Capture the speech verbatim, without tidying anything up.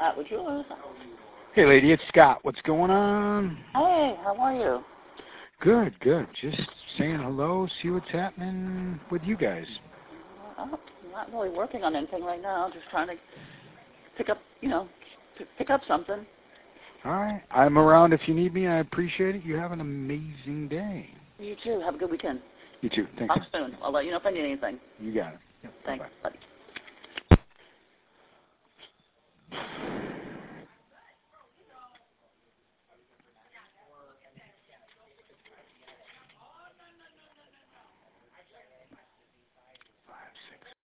Scott with yours. Hey, lady, it's Scott. What's going on? Hey, how are you? Good, good. Just saying hello, see what's happening with you guys. Oh, I'm not really working on anything right now. Just trying to pick up, you know, p- pick up something. All right. I'm around if you need me. I appreciate it. You have an amazing day. You too. Have a good weekend. You too. Thanks. Talk soon. I'll let you know if I need anything. You got it. Yep. Thanks, Bye-bye. buddy.